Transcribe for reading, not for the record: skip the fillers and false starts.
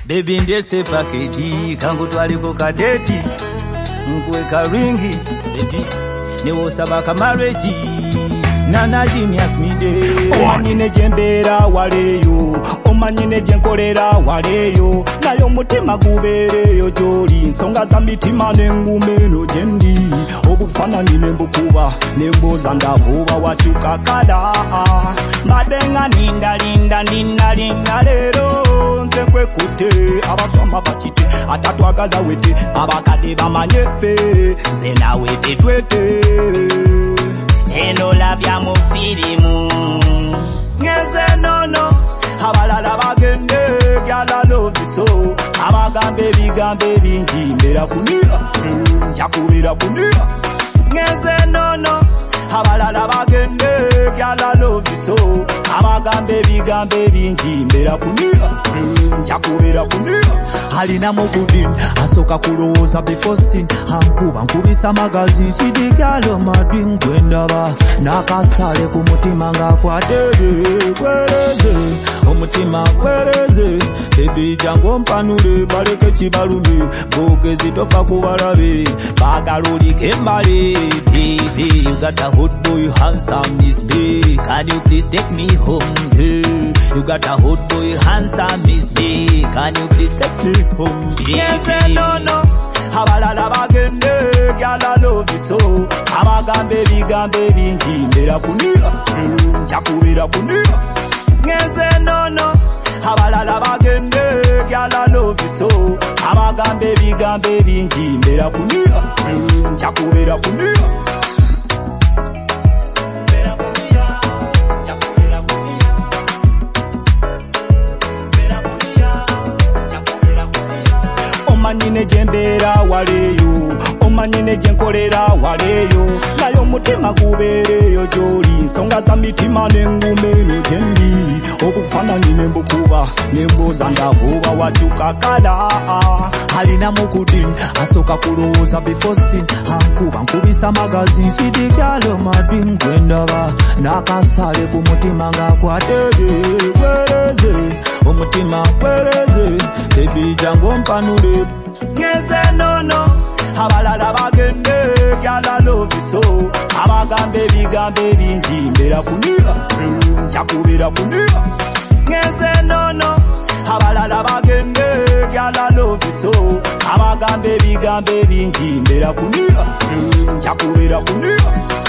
Baby ndese package kangu twaliko kadeti nkuweka ringi baby niwo sabaka marriage nana genius mide omanyine jembera waleyo omanyine jenkolera waleyo nayo mutima gubereyo joli nsonga za mitima nengumeno jendi obufananyi nembukuba nemboza ndavuba wachuka kada madenga ninda lero nze kwekute abasoma bakite atatwagaza wete abakade bamanyefe nze nawe tetwete eno lavya mu filimu ngeze nono abalala bagende gyala loviso abagambe bigambe bingi mbera kunia njakubira kunia ngeze nono abalala bagende gyala loviso abagambe bigambe bingi mbera kunia njakubira kunia alina mugudin asoka kulowooza before sin ankuba nkubisa magazine sidigalo madwin gwendaba nakasale ku mutima nga kwatebe kwereze omutima kwereze baby jango mpanule baleke kibalume bogezi tofa kubalabe bagalulike embale baby you got a hot boy handsome miss B can you please take me home girl you got a hot boy handsome miss B can you please take me home yes no abalala bagende gyala loviso abagambe bigambe bingi mbera kunia njakubira kunia ngeze nono abalala bagende gyala loviso abagambe bigambe bingi mbera kunia njakubira kunia omanyine jembera waleyo omanyine jenkolera waleyo nayo mutima gubereyo joli nsonga za mitima nengumeno jendi obufananyi nembukuba nemboza ndavuba wachuka kada alina mukudin asoka kulowooza before sin ankuba nkubisa magazine sidigalo madwin gwendaba nakasale ku mutima nga kwatebe kwereze omutima kwereze baby jango mpanule ngeze nono abalala bagende gyala loviso abagambe bigambe bingi mbera kunia njakubira kunia ngeze nono abalala bagende gyala loviso abagambe bigambe bingi mbera kunia njakubira kunia